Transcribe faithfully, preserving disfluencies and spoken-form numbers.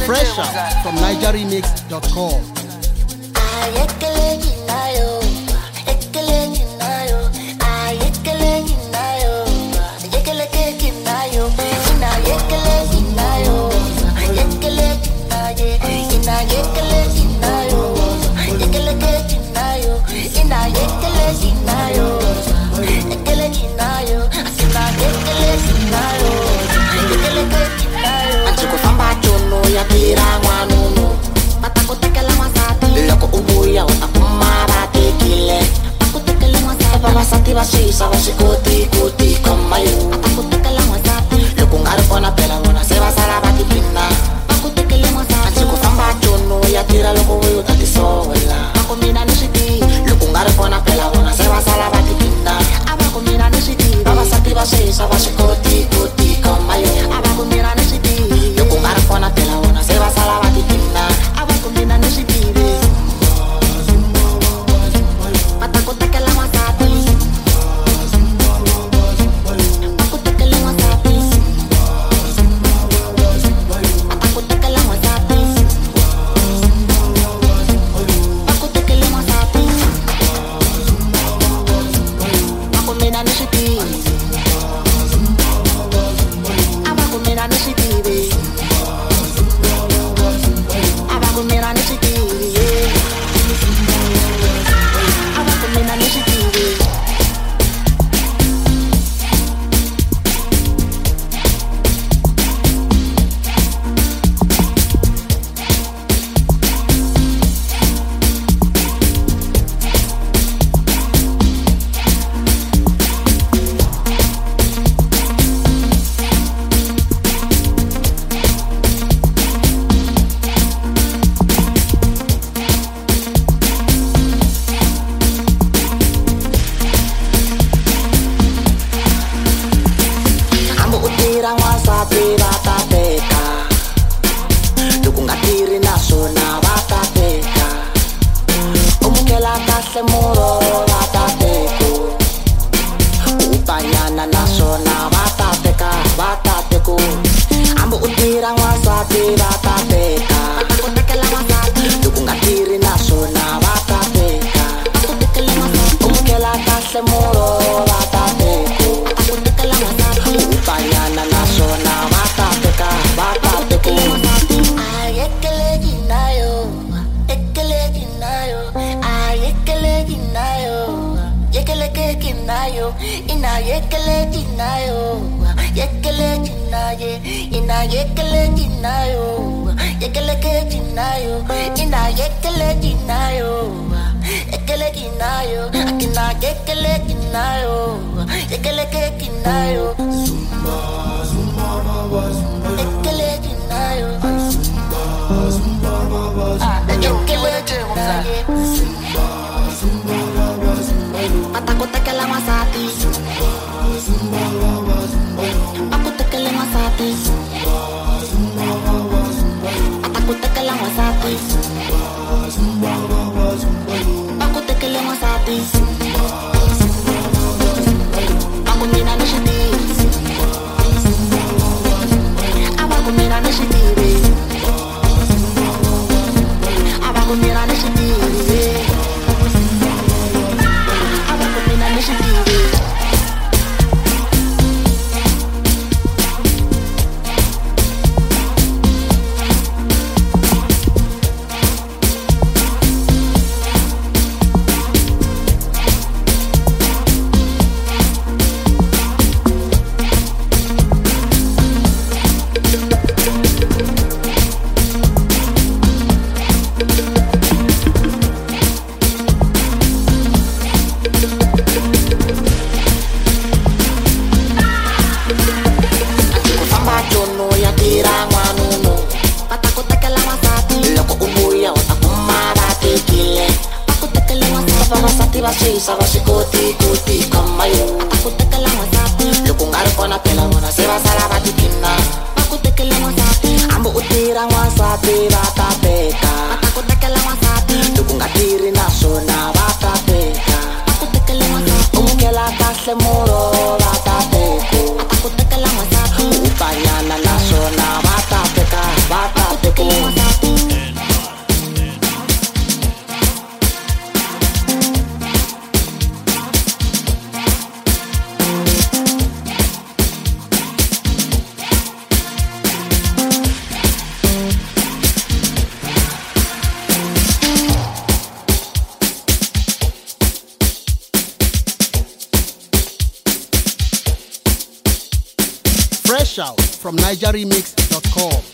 Fresh out from niger remix dot com. Sisa vasikoti kuti kamayo akutekela mwasati loko ngari kona phela vona se va sala va tiphina akutekele mwasati anzi ku famba tono ya tira loko vuyo ta tisola ako mina ni switivi loko ngari kona phela vona se va sala va tiphina ako mina ni switivi vavasati va sisa vasikoti kuti kamayo ako mina ni switivi loko ngari kona phela vona se va sala va tiphina ako mina ni switivi patakotekela mwasati Sisa vasikoti kuti kamayo akutekela mwasati loko ngari kona phela vona se va sala va tiphina akutekela mwasati ambo utira mwasati va ta teka akutekela mwasati loko nga tiri naswona va ta teka akutekela mwasati umukela kahle muro va ta teka akutekela mwasati upanyana naswona va ta teka va ta teka Fresh out from niger remix dot com.